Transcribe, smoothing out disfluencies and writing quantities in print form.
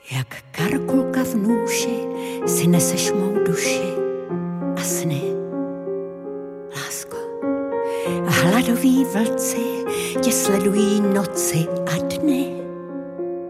Jak karkulka v nůši si neseš mou duši a sny, lásko. A hladoví vlci tě sledují noci a dny.